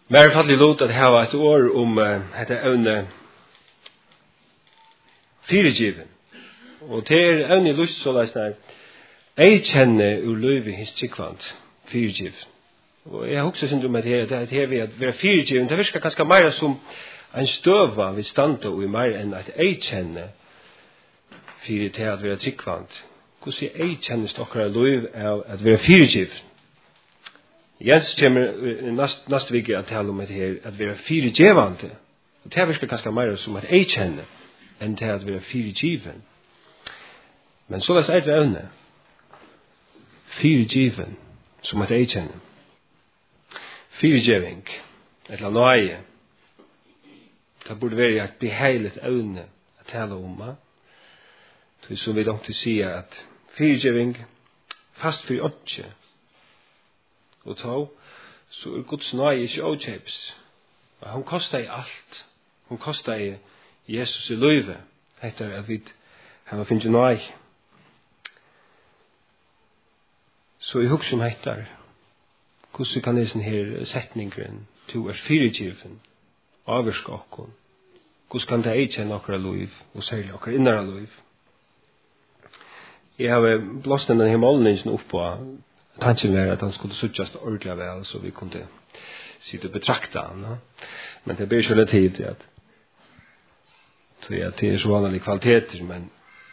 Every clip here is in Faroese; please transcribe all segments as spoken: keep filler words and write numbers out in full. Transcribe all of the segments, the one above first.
Mer falllig lot at hava et år om uh, dette evne firegiven. Og til er evne lust så leis der jeg kjenner ur løyve hins tryggvand firegiven. Og jeg har også syndt om at her, det her ved at være firegiven, det virker ganske mer som en støva vi standa og i mer enn at jeg kjenner fire til at være tryggvand. Hvordan jeg kjenner stokkere løyve av at være firegiven? Jens kommer nast, nast vike at tale om at her at være firegjevande. Og det virker ganske mer som at jeg kjenner enn til at være firegiven. Men så er det evne. Firegiven som at jeg kjenner. Firegjeving, eller nøye, det burde være et beheilet evne at tale om. Så som vi langt til sier at firegjeving fast for åndsje. Og ta, så er Guds nøye ikke åkjøps. Hun kostar i alt. Hun kostar i Jesus i løyve. Etter at vi har finnet nøye. Så jeg husker om etter. Hvordan kan jeg sånn her setningen to er firegiven, avvirke okken? Hvordan kan det ikke nokkere løyv, og særlig nokkere innere løyv? Jeg har blåst denne her målningen opp på tanken var at han skulle suttjast ordentlig vel, så vi kunne sitte og betrakta han. No? Men det blir ikke litt tid til at det er så vanlige kvaliteter, men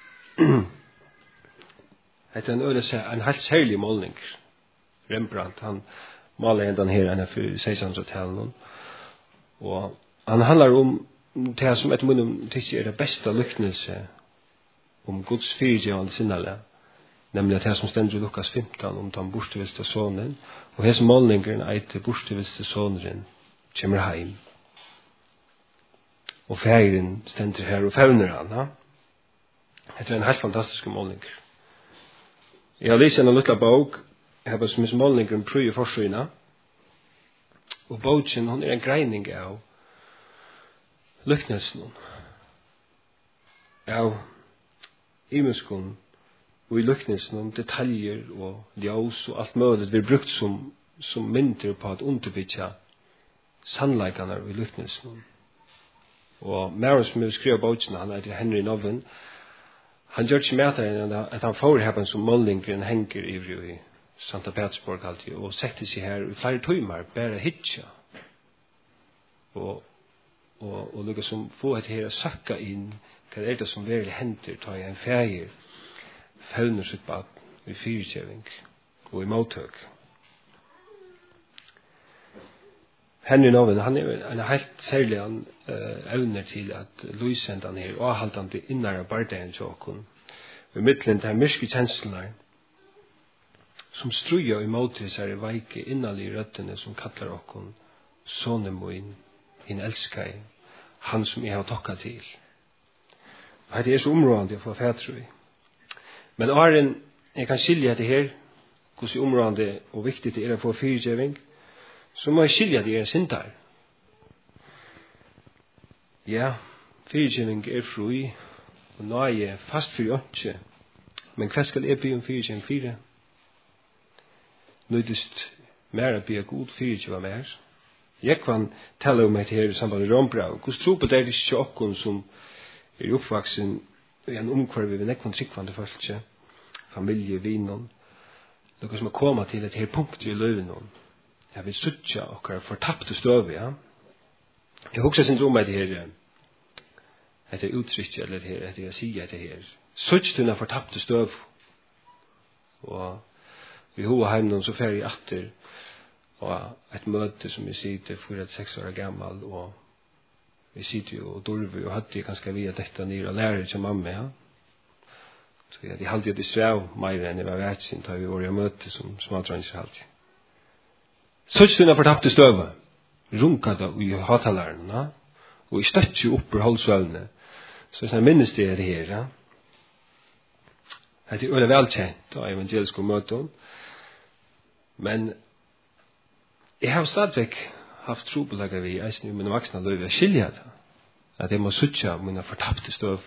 det er en øde en helt særlig målning. Rembrandt, han maler en den her enn for sekstenhundretallet. Og han handler om det som etter munnen tykker er det beste lyknelse om Guds firegjevande sinnele. Nemlig at det som stender i Lukas femton om den borteviste sonen, og hese målningen er til borteviste sonen kommer heim. Og feiren stender her og fevner han. Ja? Det er en helt fantastisk målning. Jeg har lyst en liten bok, jeg har som målningen prøy i forsøyna, og boken hun er en greining av lyknelsen av imenskon og i lyknelsen om detaljer og ljós og alt mulig vi brukt som, som mynter på at underbytja sannleikene i lyknelsen. Og Maren som vil skrive boken, han heter Henry Noven, han gjør ikke med at han får her som målningen henger i Santa Petersburg alltid, og setter seg her i flere timer, bare hitja. Og, og, og lukka som få et her å søkke inn, hva er det som virkelig henter, tar jeg en feir, fevner sitt bad i firegjeving og i mottøk. Henry Noven, han er en helt særlig han uh, evner til at lysen han her, og halt han til innere bardagen til åkken, i midtelen til myrske kjenslene, som struja i måte seg i veike innallige røttene som kallar okkon sonen min, hin elskar han som jeg har tokka til. Og det er så områdende å få fætru i. Men åren jeg kan skilja det her, hvordan områdende og viktig det er å få firegjeving, så må jeg skilja det er sintar. Ja, firegjeving er fri, og nå er jeg fast for åndsje, men hva skal jeg bli om firegjeving fire? Nøydest mer å bli god firegjeva mer. Jeg kan tale om et her i samband med Rombrau. Hvordan tro på det er ikke okkon som er oppvaksen i en omkvarve ved nekvann tryggvande følelse, familie, vinon, noe som er kommet til et her punkt i løven. Jeg vil suttja okkar fortappte støve, ja. Jeg husker sin om et her, et her uttrykk, eller et her, et her sier et her. Suttjtuna fortappte støve. Og vi hoa heim noen så fer i atter, og et møte som vi sitter for et seks år gammal, og vi sitter jo og dorver, og hadde ganske vi at dette nyr og lærer til mamma, ja. Så jeg hadde det svev meir enn jeg var vetsin, da vi var i møte som smadranser alltid. Søtstuna fortappte støve, runka da i hatalaren, ja. Og jeg støtt jo opp ur holdsvølne, så jeg minnes det er det her, ja. Det er øyne velkjent av evangeliske møten, men jeg har stadigvæk haft trobelager vi eisen i mine vaksne løyve å skilja det, at jeg må suttja mine fortappte støv.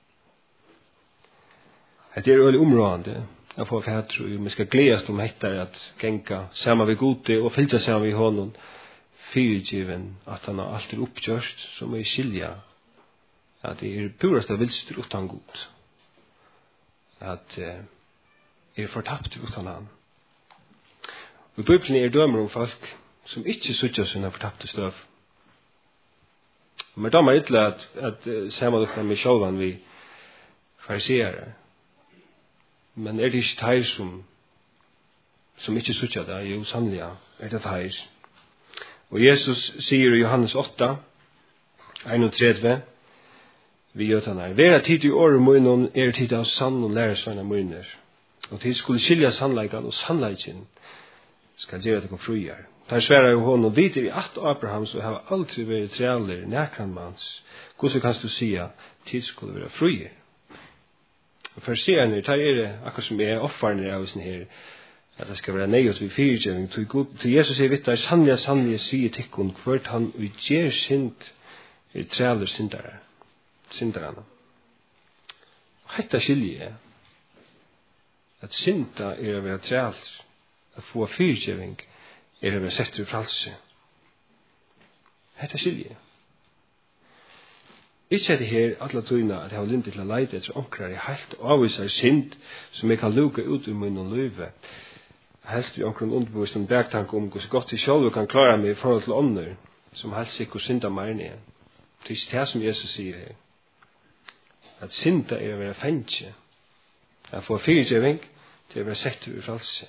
Det er øyne områdende å få fætru, vi skal gledast om etter at genka saman vi gode og fylta saman vi honom, fyrirgiven, at han har alt er oppgjørst, så må jeg skilja at det er purast av vilster utan god. At eh, er fortapt utan han. Og i Bibelen er dømer om folk som ikke suttja sine fortapte støv. Men da er det at, at uh, ser man dere med sjølvan vi fariserer. Men er det ikke teir som som ikke suttja det? Jo, sannelig er det teir. Og Jesus sier i Johannes åtta, einogtredve, vi gjør den her. Vera tid i året munnen er tid av sann og læresvenner munner. Og tid skulle skilja sannleikan og sannleikin skal gjøre det fruer. Der sværer jo hon og vider i at Abraham så har aldri vært trealer nekran mans. Hvordan kan du si at tid skulle være fruer? Og for seerne, der er det akkurat som er offarne av sin her, at det skal være nøyot ved fyrirgjøring. Til Jesus er vitt der sannlige, sannlige sier tikkun hvert han utgjer synd er trealer syndare. Syndarana. Hetta skilje er at synda er å være trealer, at få fyrirgjøring er å være sett i fralse. Hetta skilje. Ikke er det her alle tøyna at jeg har lindet til å leide etter omkrar i helt avviser synd som jeg kan luka ut i munnen løyve. Helst vi omkring underbevist en bergtanke om hvordan godt jeg selv kan klare meg i forhold til ånder som helst ikke synda mer ned. Det er ikke det som Jesus sier her. At synda er å være fengtje. At få fyrirgjøring til å være sett i fralse.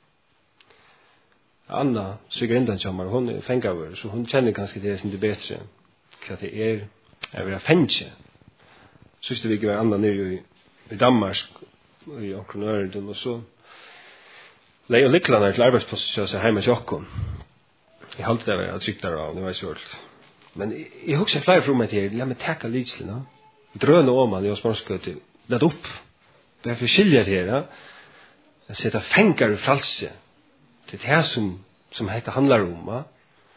Anna, svigerindan kommer, hun er fengavur, så hun kjenner ganske det som det er bedre hva det er å være fengtje. Siste vi ikke var Anna nere i, i Danmark, i omkring Ørden, og så lei og liklene til arbeidsplassen seg hjemme til okken. Jeg halte det var trygt der av, det var kjørt. Men jeg, jeg husker flere fra meg til, la meg teka lidslene, drøne om han i oss morskøte, lett opp. Det er forskjellige her, ja. Jeg setter fenger i fralse, til det som, som heter handler om, ja.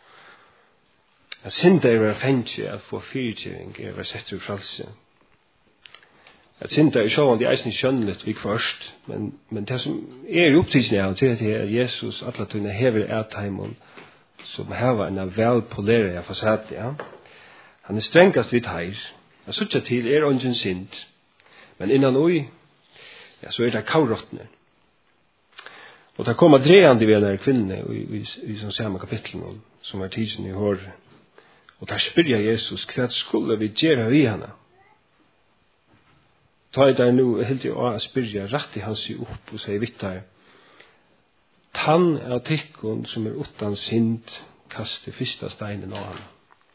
At synda er å være fengtje, at få fyrirgjøring er å være sett i fralse. At synda er sjåan, det er eisen skjønnelig vik først, men, men det som er opptidsen av, til det er Jesus, at at hun hever etheimon, som hever en vel polere fasade, ja. Han er strengast vidt heir. Jeg sutja til er ungen synd, men innan oi, ja, så er det kaurottene. Og det kommer dreande ved denne kvinnene i, i, i, i sånn samme kapitlen, som er tidsen i håret. Og der spyr jeg Jesus, hva skulle vi gjøre vi henne? Ta i der nå, helt i å spyr jeg, rett i hans opp og sier vitt her, tann av tikkun som er utan synd, kaste fyrsta steinen av han.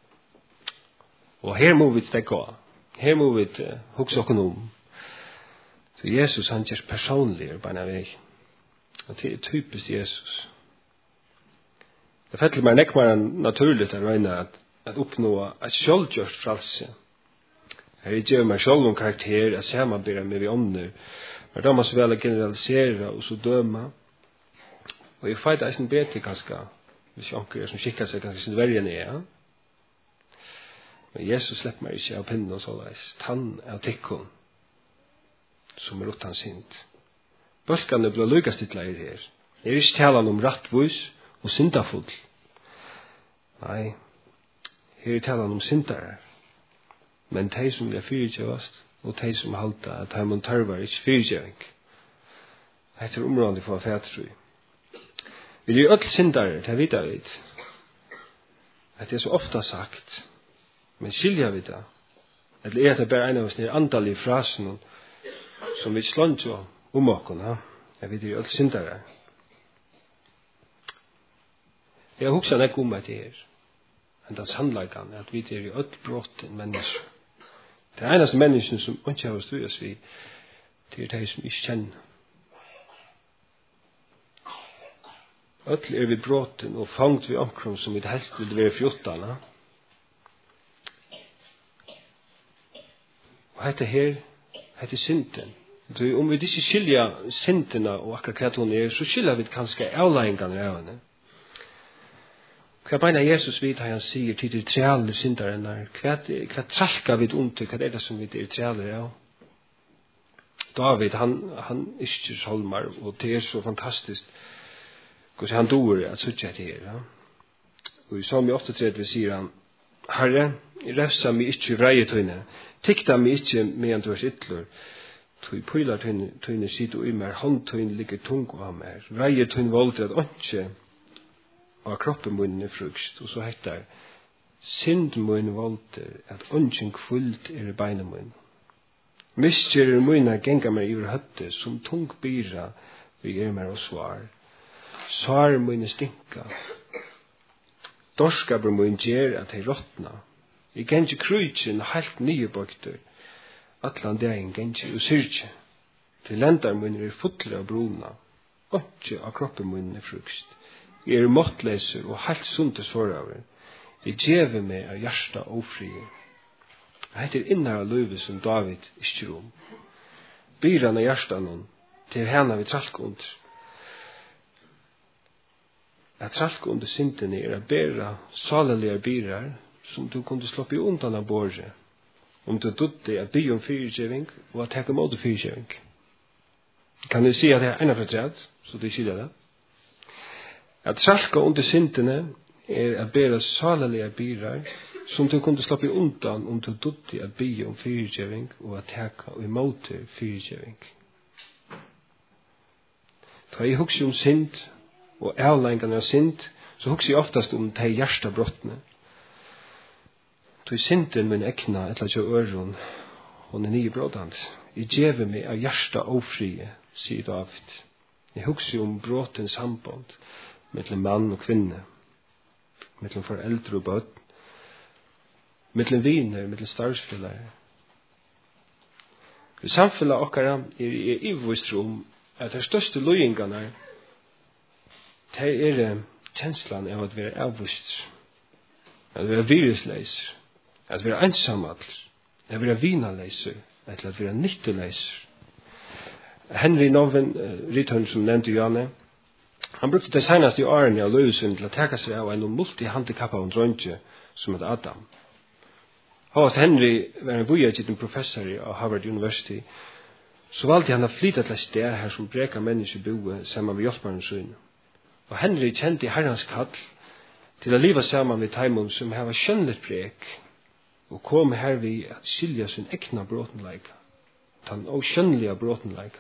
Og her må vi stekka av. Her må vi uh, hugsa okkur om. Så Jesus han gjør personlig på en vei. Og det er typisk Jesus. Det fettler meg nekk mer naturligt å regne at, at oppnå et sjølvgjørst fralse. Her er gjør meg sjølv om karakter, at samarbeida med vi ånder. Men da må så vel generalisere og så døma. Og jeg feit eisen bete kanskje, hvis onker som skikker seg kanskje sin vergen er, ja. Men Jesus slipper meg ikke av pinnen og såleis. Tann av tikkun, som er utan synd. Bølkene blir lykast til leir her. Jeg er ikke talan om rattvus og syndafull. Nei, her er talan om syndare. Men de som blir fyrirgjøvast, og de som halta at de må tarvar ikke fyrirgjøving. Dette er området for fætru. Vi er øll syndare, det vet jeg vet. Det er så ofta sagt. Men skilja vi det? Eller er det bare en av oss nere andalige frasen som vi slånt jo om okken, ja? Jeg vet jo alt syndare. Jeg har hukset ikke om at det er en dans handlagan, at vi er jo alt brott en menneske. Det er eneste mennesken som ikke har styrst vi, det er de som ikke kjenner. Öll er vi bråten og fangt vi omkring som vi helst vil være fjortana. Og hette her, hette synden. Så om vi ikke skilja syndene og akkurat hva hun er, så skilja vi kanskje avleggingene av henne. Hva beina Jesus vid har han sier til de treale synderne, hva, hva tralka vi under, hva er det som vi er treale av? David, han, han ikke solmar, og det er så fantastisk hvordan han doer at suttja til her. Ja? Og i Salme åttiotrettiå sier han, Herre, refsa meg ikkje vreie tøyne, tikta meg ikkje medan du er ytler, tøy pylar tøyne sitt og i mer, hånd tøyne ligger tung av mer, vreie tøyne volder at åndsje av kroppen munnen er frukst, og så heter synd munnen volder at åndsjen kvult er i beina munnen. Misgjer er munnen genga meg iver høtte, som tung byra vi er mer og svar. Svar munnen stinka. Dorskaber munnen gjer at hei råtna. I gengi krujtjen heilt nye bøkter. Atlan dagen gengi og syrtje. Til lendar munnen er fotler av bruna. Åttje av kroppen munnen er frukst. Jeg er måttleser og heilt sundes foraver. Jeg djeve meg av hjärsta ofrie. Jeg heter innar av løyve som David ikke rom. Byran av hjärsta noen til hana vi tralk under. At tralk under syndene er å bæra salaliga byrar som du kunne sloppe undan av båret. Om du dødde at by om fyrirgjeving og at hekka måte fyrirgjeving. Kan du si at det er ena for træd, så du skiljer det? At tralka under syndene er å bæra salaliga byrar som du kunne sloppe undan om du dødde at by om fyrirgjeving og at hekka og måte fyrirgjeving. Da jeg husker om synd og avlengarna av synd, så husker jeg oftast om de hjärsta brottene. Tog synden min ekna etla tja øron, hon er nye brådand. Jeg djeve meg av hjärsta ofrie, sier David. Jeg husker om brottens samband, mellom mann og kvinne, mellom foreldre og bøtt, mellom viner, mellom starvsfyllare. I samfunnet okkara er jeg ivvist om at de største løyingarna det er kjenslan av at vi er avvist, at vi er virusleiser, at vi er ensamall, at vi er vinaleiser, eller at vi er nytteleiser. Henry Noven, Ritthøren som nevnte Janne, han brukte det senaste årene av løysen til å teka seg av en multihandikappa og drøntje som heter Adam. Havast Henry var en vujagitten professor av Harvard University, så valgte han å flytta til et sted her som breka mennesker boe sammen med hjelparen sønne. Og Henry kjente i herrans kall til å liva sammen med Taimon som hava skjønnlet brek og kom her vi at skilja sin ekna bråtenleika, tan og skjønnliga bråtenleika.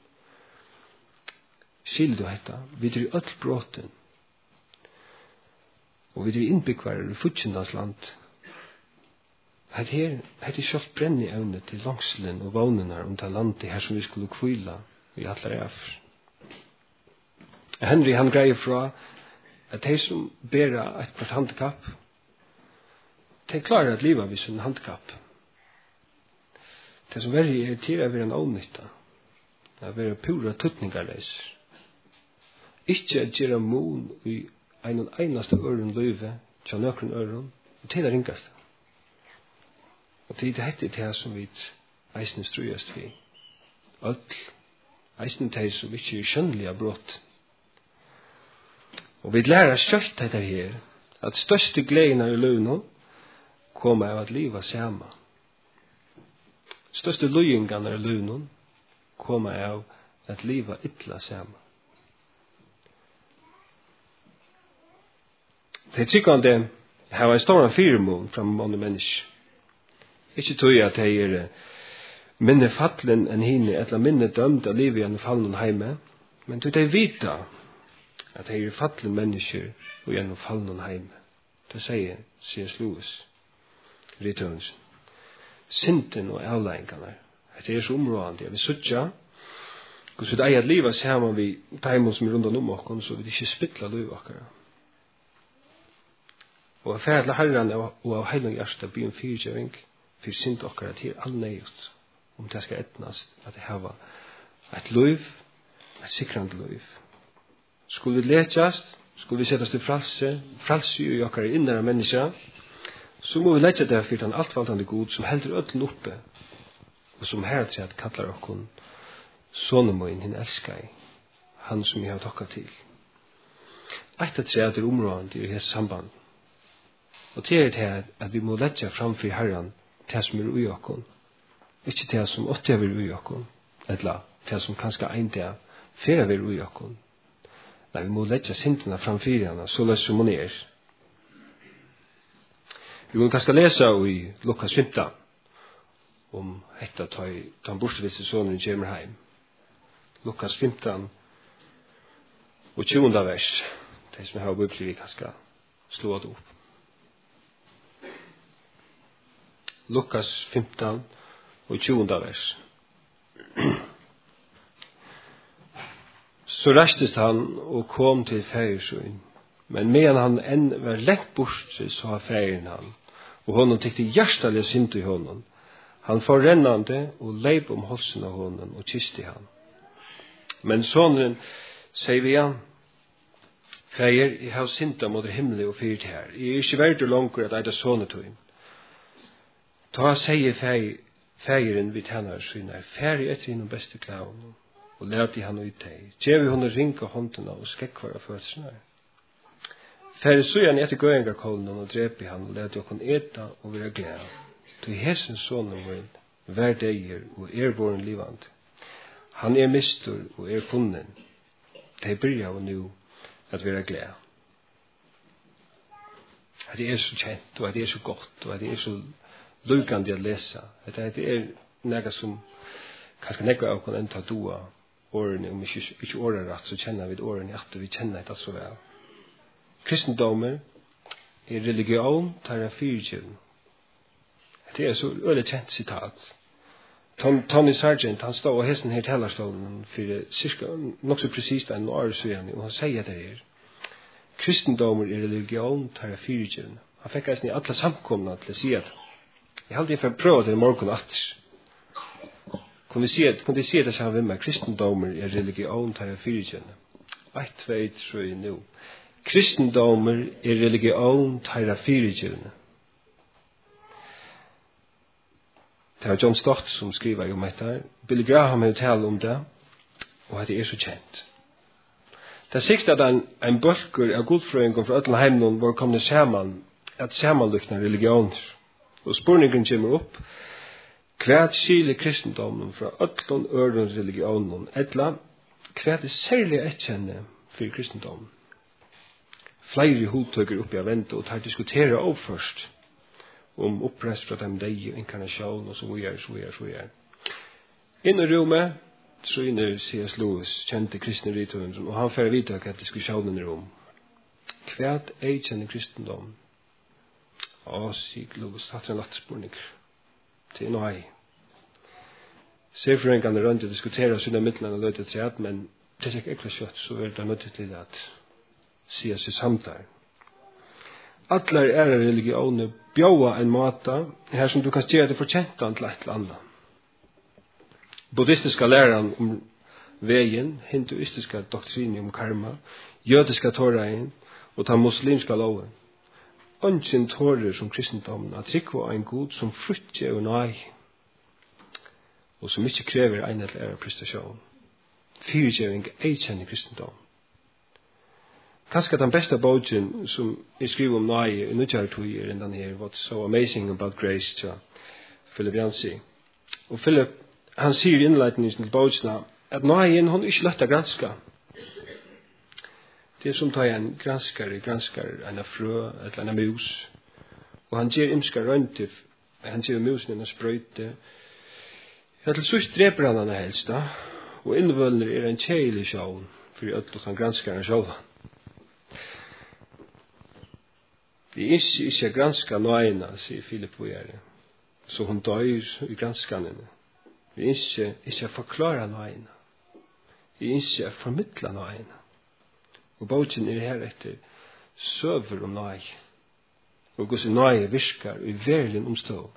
Skil du hetta, vi er öll bråten og vi er innbyggvarer i futjendans land. Hett her, hett er sjålt brenni evne til langslen og vognenar om ta landet her som vi skulle kvila i atler efter. Henry han greier fra at de som bærer et kvart handikapp, de klarer at liva vid sin handikapp. Det som verre er til å være en ånytta, å være pura tuttningarleis. Ikke at gjøre mon i en eneste øren løyve, til nøkron øren, og til det ringast. Og til det hette det som vi eisne strøyast vi. Öll, eisne det som ikke er skjønnelige brott. Og vi lærer skjøtt dette her, at største gleden i løvene kommer av at livet sammen. Største løyingene i løvene kommer av at livet ytla sammen. Det er sikkert har en stor firmål fra mange mennesker. Ikke tog at de er minne fattelen enn henne, eller minne dømt av livet gjennom fallen heime, men tog de vita at de er fattelen mennesker og gjennom fallen heime. Det sier C S Lewis, Ritthørensen. Synden og avleggene, det er så områdende. Jeg vil suttja, hvordan det er at livet sammen vi teimer som er rundt om oss, så vi ikke spittler livet akkurat. Og jeg færre til herren og av heilig hjerte blir en fyrtjøving, for synd okkar til all nøyest, om det skal etnast, at det hava et liv, et sikrande liv. Skulle vi letjast, skulle vi settast til fralse, fralse i okkar innere menneska, så må vi letja det for den altvaltande god som heldur öllin oppe, og som her til at kallar okkon sonemoin hinn elskar, han som jeg har tokka til. Eitt at tre at det er områdende i hese samband. Og til er det at vi må letja framfyr herran til som er ui okkon, ikke til som åtte er ui okkon, eller til som kanskje ein dag fyrre er ui okkon. Nei, vi må letja syndene framfyr henne, så løs som hun er. Vi kan kanskje lese i Lukas femton om dette ta han bortviste sonen kommer hjem. Lukas femton og tjugonda vers. Det som jeg har bibelen vi kanskje slå det opp. Lukas femton og tjugonda vers. Så rastes han og kom til færesøen. Men medan han enn var lengt bort, så færen han. Og honom tykte hjertelig sint i honom. Han får rennande og leip om halsen av honom og kysste han. Men sonen sier vi han, Fæger, jeg har sinta mot himmelen og fyrt her. Jeg er ikke verdt langer at eida sonetøyen. Ta sier fægeren vid hennar synar, færi etter innom beste klaven, og lærte han ut deg. Gjevi hun ringa håndene og skekvar av fødsene. Færi søyan etter gøyengarkollen og drepi han, og lærte okon eta og være glad. Tu hesen sonen min, vær deier og er våren livand. Han er mistur og er funnen. De byrja og nu at være glad. At det er så kjent, og at det er så godt, og at det er så lukande å lese. At det er noe som kanskje nekva av kan enta doa årene, om ikke, ikke året rett, så kjenner vi årene at vi kjenner det så vel. Kristendommer er religion, tar jeg fyrtjøven. Det er så øyelig kjent sitat. Tony Sargent, han stod og hesten her talerstolen for cirka, nok så presist en år siden, og han sier det her. Kristendommer er religion, tar jeg fyrtjøven. Han fikk eisen i alle samkomna til å si at jeg hadde for å prøve det i morgen atter. Kunne vi si at, kunne de si det sammen med meg, kristendommer er religion, tar jeg fyrtjøven. Ett, tvei, tre, nu. Kristendommer er religion, tar jeg fyrtjøven. Det var John Stott som skriver om dette. Billy Graham har talt om det, og det er så kjent. Det er sikkert at en, en bølger av godfrøyngen fra ødelen heimen var kommet sammen, at sammenlykne religioner. Og spørningen kommer opp, hva skiller kristendommen fra ødelen øren religionen, etla, hva er særlig etkjenne for kristendommen? Flere hodtøkker opp i vente og tar diskutere av først, om opprest fra dem deg og inkarnasjon og så videre, så videre, så videre. Inn i rommet, så inner C S Lewis, kjente kristne rituren, og han får vite hva diskusjonen er om. Hva er kjenne kristendom? Å, sier Lewis, hatt en lattespurning. Det er noe ei. Serfrøyngene rundt å diskutere sine midlene og løte til at, men det er ikke ekkert kjøtt, så er det nødt til at sier seg samtalen. Allar er religioner bjóa en måte her som du kan gjøre det fortjent til et eller annet. Buddhistiska læren om veien, hinduistiska doktriner om karma, jødiska toraen og ta muslimska loven. Ønsken tårer som kristendommen at trykva en god som frutje og nei og som ikke krever en eller annen prestasjon. Fyrtjøving er kjenne kristendommen. Kanskje den beste bogen som jeg skriver om nøye i nødjartøy er den her, What's so amazing about grace, til Philip Yancey. Og Philip, han sier i innleitningen til bogene, at nøyen hun ikke lett å granske. Det er som tar en granskare, granskare en frø, eller en mus, og han gjør imska røyntiv, han gjør musen en sprøyte. Ja, til slutt dreper han henne helst, da, og innvølner er en kjeilig sjån, for i ødel kan granskaren sjåla. Vi er ikke, ikke granska nøyene, sier Philip Boyere, så hun døyr i granskanene. Vi er ikke, ikke forklare nøyene. Vi er ikke formidle nøyene. Og bogen er her etter søver om nøy. Og hvordan nøye virker i verlig omstå.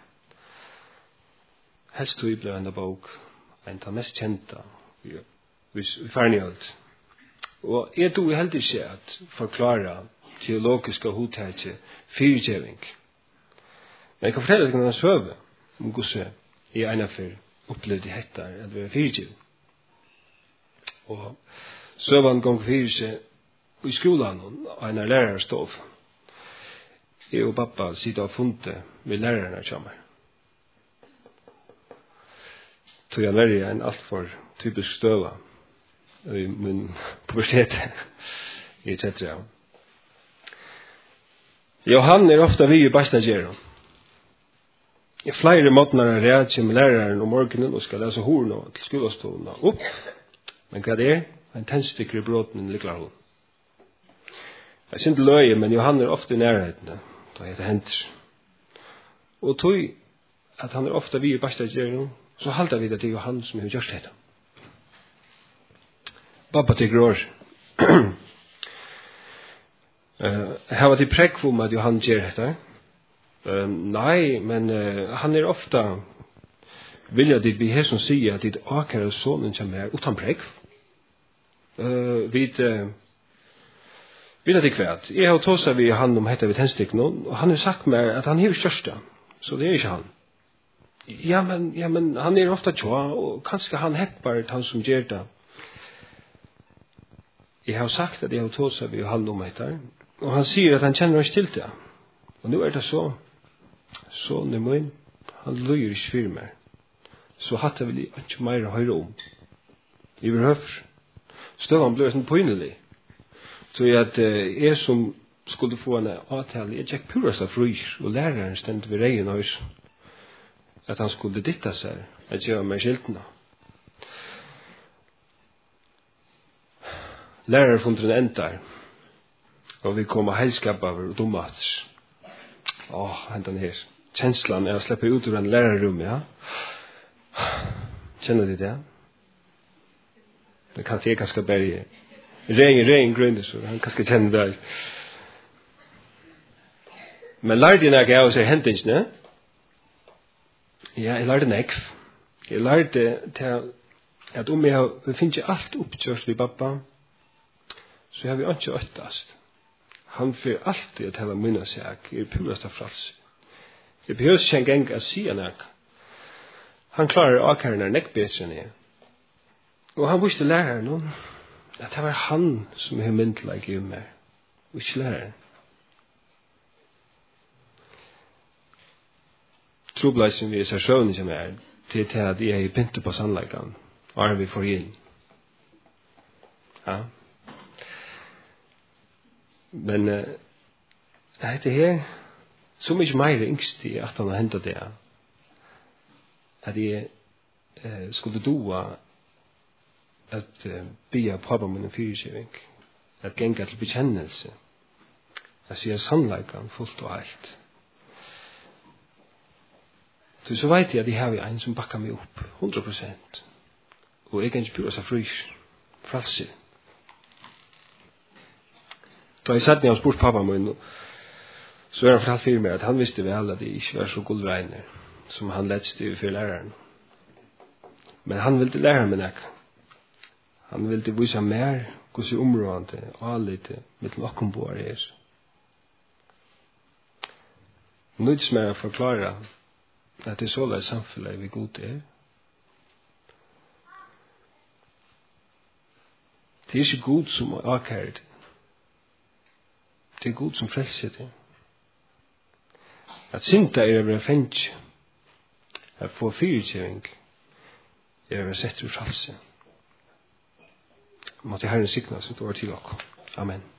Helst du blir en bok, en av mest kjente i, i, i Farnjøld. Og er du heldig ikke at forklare teologiska hodtætje fyrtjøving. Men jeg kan fortelle deg en søve om hvordan jeg ene for opplevde hettar at være fyrtjøving. Og søvann gong fyrtjøving i skolan og en lærer stov. Jeg og pappa sitter og funte med lærerne kommer. Tog jeg verre en alt for typisk støva i min pubertet i et cetera. Johan er ofta vi i Bastageron. I flere måtnar ræd kommer læreren om morgenen og skal lese horene til skolestående opp. Men hva det er? En tennstikker i bråten ligger hun. Jeg synes ikke løye, men Johan er ofte i nærheten da det henter. Og tog at han er ofte vi i bastadgjøren, så halter vi det til Johan som har gjort det. Babba til grår. Her var det prekk om at Johan gjør det. Uh, nei, men uh, han er ofta vilja dit vi her som sier at dit akere sonen som er utan prekk. Uh, vi uh, vil at det kvært. Jeg har tåsa vi han om hette vi tennstikk nå, og han har sagt meg at han er største, så det er ikke han. Ja, men, ja, men han er ofta tjoa, og kanskje han heppar han som gjør det. Jeg har sagt at jeg har tåsa vi han om hette, og han sier at han kjenner oss til det. Og nå er det så, sånn er min, han løyer ikke for meg. Så hatt jeg vel ikke mer å høre om. I behøver. Støvann ble sånn påinnelig. Så jeg at uh, jeg som skulle få en avtale, jeg tjekk purast av fryr, og læreren stendte ved reien høys, at han skulle ditta seg, at jeg var med skiltene. Læreren funnet en endar, og vi kom av heilskap av og dummats. Åh, hentan her. Kjenslan er å slippe ut ur en lærerrum, ja. Kjenner du det? Det kan jeg kanskje bare regn, regn, grunn, så han kanskje kjenner det. Men lærte jeg nok av seg hentingsene? Ja, jeg lærte nekv. Jeg lærte til at om jeg finner alt oppkjørt ved pappa, så har vi ikke øttast. Han får alltid at hella munna seg i purast av frals. Det behøves ikke en gang å si han ek. Han klarer akkurat nek bedre enn jeg. Og han visste læreren nå, at det var han som er myndelig i meg, og ikke læreren. Trobleisen vi er så sjøvnig som er, til til at jeg er pyntet på sannleggene, og vi får inn. Ja. Men uh, det her så mye mer yngst i at han har hentet det at jeg uh, skulle doa at uh, bya pappa min en fyrirkjøring at genga til bekjennelse at sier sannleikan fullt og alt. Så så vet jeg at jeg har en som bakkar meg opp hundra prosent og jeg kan ikke pura seg frys fralser. Da jeg satt ned og spurt pappa min, så var han fortalt for meg at han visste vel at det ikke var så gullregner som han lett styr for læreren. Men han ville lære meg nek. Han ville vise mer hvordan områdene og alle mitt lokkomboer er. Nødt med å forklare at det er så lai samfunnet vi god er. Det er ikke god som akkurat. Det er god som frelser det. At synda er å være fengt, at få fyrtjøring, er å være sett ur frelse. Måtte Herren sikna sitt år til dere. Amen.